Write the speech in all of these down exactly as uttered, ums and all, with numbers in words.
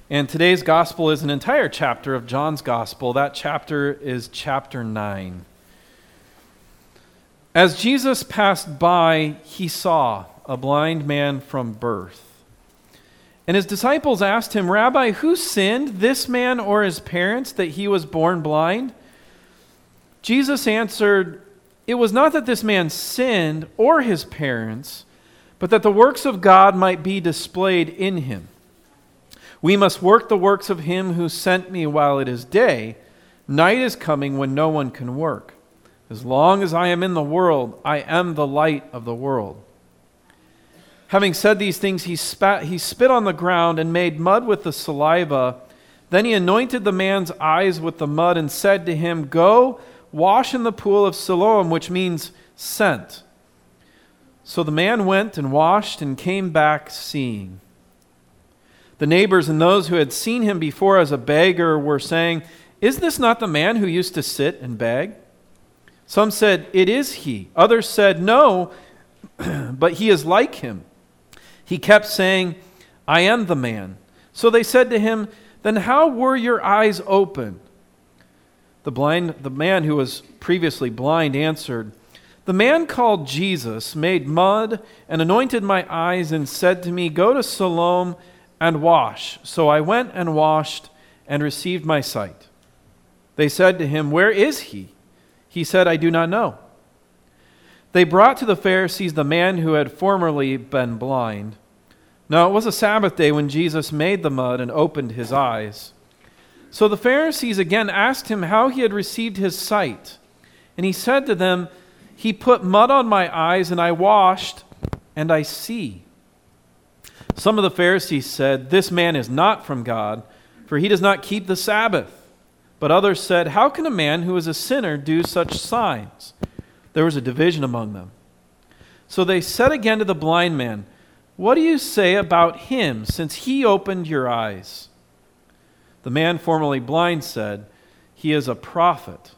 And today's gospel is an entire chapter of John's gospel. That chapter is chapter nine. As Jesus passed by, he saw a blind man from birth. And his disciples asked him, "Rabbi, who sinned, this man or his parents, that he was born blind?" Jesus answered, "It was not that this man sinned or his parents, but that the works of God might be displayed in him. We must work the works of him who sent me while it is day. Night is coming when no one can work. As long as I am in the world, I am the light of the world." Having said these things, he spat, he spit on the ground and made mud with the saliva. Then he anointed the man's eyes with the mud and said to him, "Go, wash in the pool of Siloam," which means sent. So the man went and washed and came back seeing. The neighbors and those who had seen him before as a beggar were saying, "Is this not the man who used to sit and beg?" Some said, "It is he." Others said, "No, but he is like him." He kept saying, "I am the man." So they said to him, "Then how were your eyes opened?" The blind, the man who was previously blind answered, "The man called Jesus made mud and anointed my eyes and said to me, 'Go to Siloam and wash.' So I went and washed and received my sight." They said to him, "Where is he?" He said, "I do not know." They brought to the Pharisees the man who had formerly been blind. Now it was a Sabbath day when Jesus made the mud and opened his eyes. So the Pharisees again asked him how he had received his sight. And he said to them, "He put mud on my eyes, and I washed, and I see." Some of the Pharisees said, "This man is not from God, for he does not keep the Sabbath." But others said, "How can a man who is a sinner do such signs?" There was a division among them. So they said again to the blind man, "What do you say about him, since he opened your eyes?" The man formerly blind said, "He is a prophet."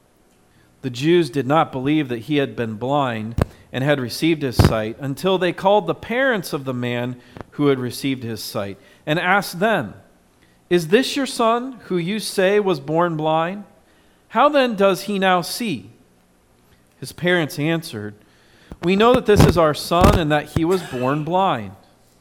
The Jews did not believe that he had been blind and had received his sight until they called the parents of the man who had received his sight and asked them, "Is this your son who you say was born blind? How then does he now see?" His parents answered, "We know that this is our son and that he was born blind.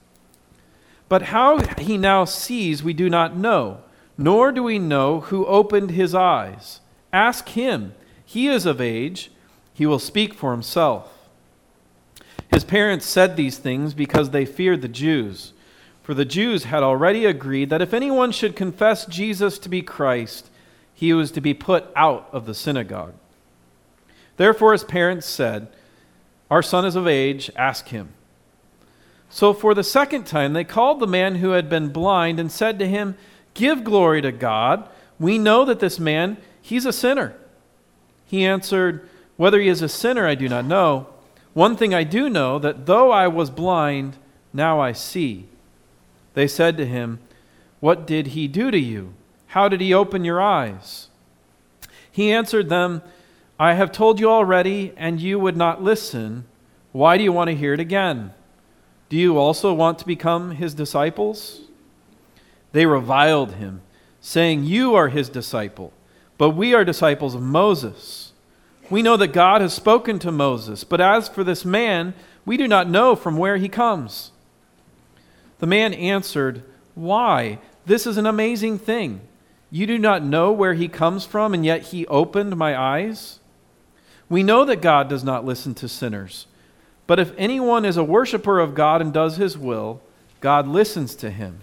But how he now sees we do not know, nor do we know who opened his eyes. Ask him. He is of age. He will speak for himself." His parents said these things because they feared the Jews. For the Jews had already agreed that if anyone should confess Jesus to be Christ, he was to be put out of the synagogue. Therefore his parents said, "Our son is of age, ask him." So for the second time they called the man who had been blind and said to him, "Give glory to God. We know that this man, he's a sinner." He answered, "Whether he is a sinner, I do not know. One thing I do know, that though I was blind, now I see." They said to him, "What did he do to you? How did he open your eyes?" He answered them, "I have told you already, and you would not listen. Why do you want to hear it again? Do you also want to become his disciples?" They reviled him, saying, "You are his disciple, but we are disciples of Moses. We know that God has spoken to Moses, but as for this man, we do not know from where he comes." The man answered, "Why? This is an amazing thing. You do not know where he comes from, and yet he opened my eyes. We know that God does not listen to sinners, but if anyone is a worshiper of God and does his will, God listens to him.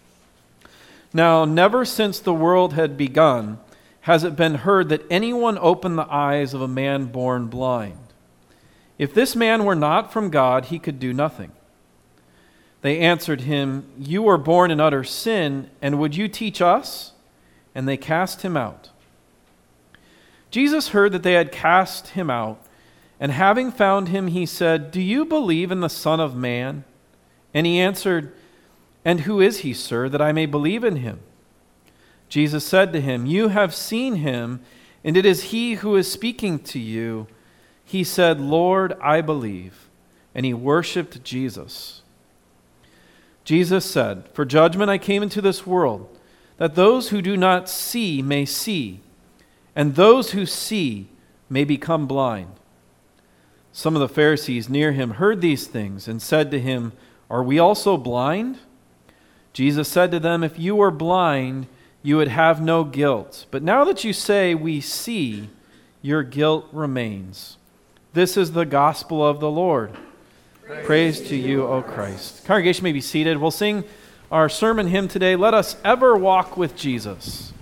Now, never since the world had begun has it been heard that anyone opened the eyes of a man born blind. If this man were not from God, he could do nothing." They answered him, "You were born in utter sin, and would you teach us?" And they cast him out. Jesus heard that they had cast him out, and having found him, he said, "Do you believe in the Son of Man?" And he answered, "And who is he, sir, that I may believe in him?" Jesus said to him, "You have seen him, and it is he who is speaking to you." He said, "Lord, I believe." And he worshipped Jesus. Jesus said, "For judgment I came into this world, that those who do not see may see, and those who see may become blind." Some of the Pharisees near him heard these things and said to him, "Are we also blind?" Jesus said to them, "If you were blind, you would have no guilt. But now that you say, 'We see,' your guilt remains." This is the gospel of the Lord. Praise, Praise to you, O Christ. Congregation may be seated. We'll sing our sermon hymn today, "Let Us Ever Walk with Jesus."